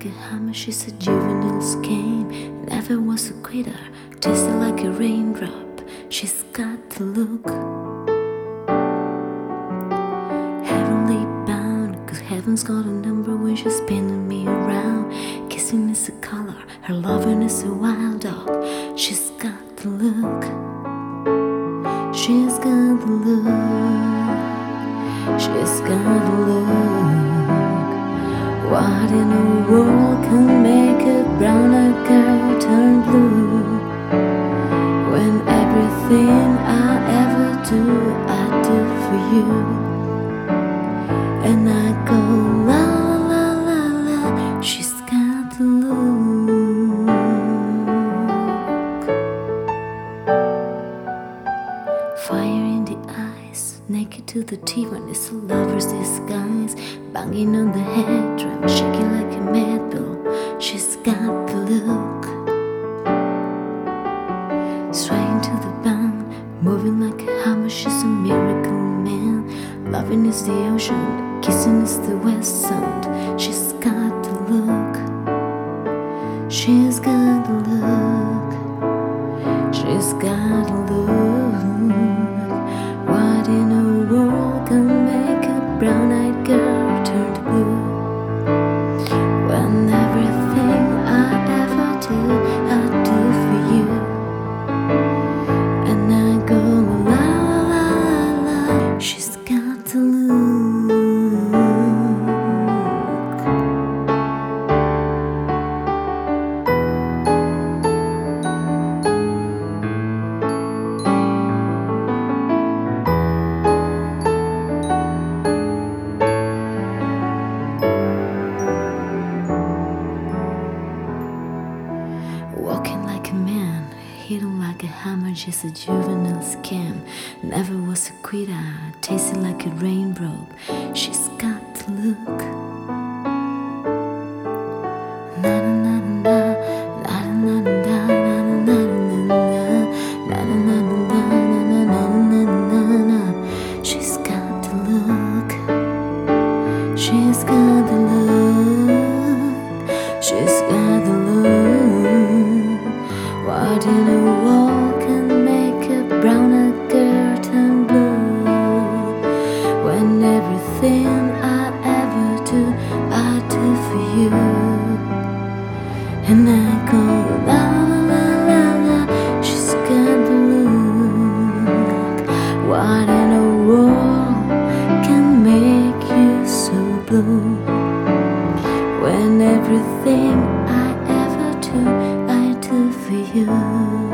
like a hammer, she's a juvenile scheme. Never was a quitter, tasted like a raindrop. She's got the look, heavenly bound, 'cause heaven's got a number when she's spinning me around. Kissing is a color, her loving is a wild dog. She's got the look, she's got the look, she's got the look. What in the world can make a brown-eyed girl turn blue? When everything I ever do, I do for you. And I go la la la la, she's got the look. Fire in the eyes, naked to the teeth when it's a lover's disguise. Banging on the head drum, shaking like a mad bull. She's got the look, swaying to the band, moving like a hammer. She's a miracle man. Loving is the ocean, kissing is the west sound. She's got the look, she's got the look, she's got the look. What in the world can make a brown-eyed girl turn blue? When everything I ever do, I do for you. And I go la la la la, she's got the look. Walking like a man, hitting like a hammer, just a juvenile scam. Never was a quitter, tasting like a rainbow. She's got the look. Na na na na na na na na na na na na na. She's got the look, she's got the look, she's got the look. What in the world can make a brown-eyed girl turn blue? When everything I ever do, I do for you. And I go la la la la, she's got the look. What in the world can make you so blue? When everything I ever do, I do for you.